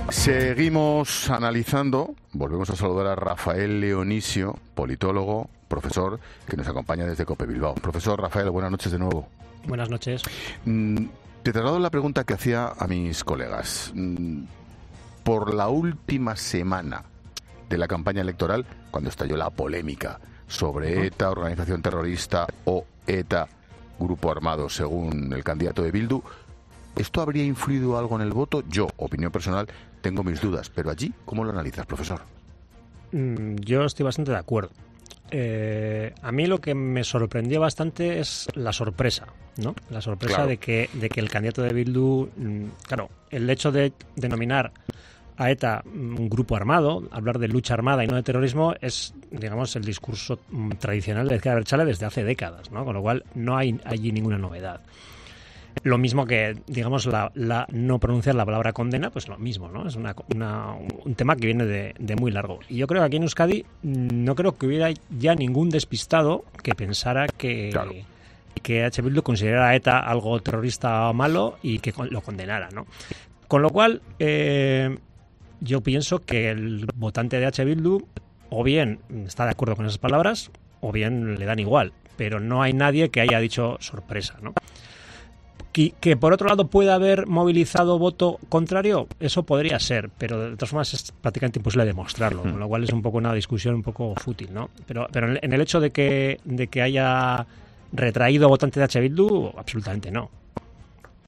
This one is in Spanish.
Seguimos analizando, volvemos a saludar a Rafael Leonisio, politólogo, profesor, que nos acompaña desde COPE Bilbao. Profesor Rafael, buenas noches de nuevo. Buenas noches. Te traslado la pregunta que hacía a mis colegas. Por la última semana de la campaña electoral, cuando estalló la polémica sobre ETA, organización terrorista, o ETA, grupo armado, según el candidato de Bildu, ¿esto habría influido algo en el voto? Yo, opinión personal, tengo mis dudas, pero allí, ¿cómo lo analizas, profesor? Yo estoy bastante de acuerdo. A mí lo que me sorprendió bastante es la sorpresa, ¿no? La sorpresa, claro, de que el candidato de Bildu, claro, el hecho de denominar a ETA un grupo armado, hablar de lucha armada y no de terrorismo, es, digamos, el discurso tradicional de Ezker Abertzale desde hace décadas, ¿no? Con lo cual no hay allí ninguna novedad. Lo mismo que, digamos, la no pronunciar la palabra condena, pues lo mismo, ¿no? Es un tema que viene de muy largo. Y yo creo que aquí en Euskadi no creo que hubiera ya ningún despistado que pensara que, claro, que H. Bildu considerara a ETA algo terrorista o malo y que lo condenara, ¿no? Con lo cual, yo pienso que el votante de H. Bildu o bien está de acuerdo con esas palabras o bien le dan igual, pero no hay nadie que haya dicho sorpresa, ¿no? Que por otro lado pueda haber movilizado voto contrario, eso podría ser, pero de todas formas es prácticamente imposible demostrarlo, con lo cual es un poco una discusión un poco fútil, ¿no? Pero en el hecho de que haya retraído votante de H. Bildu, absolutamente no.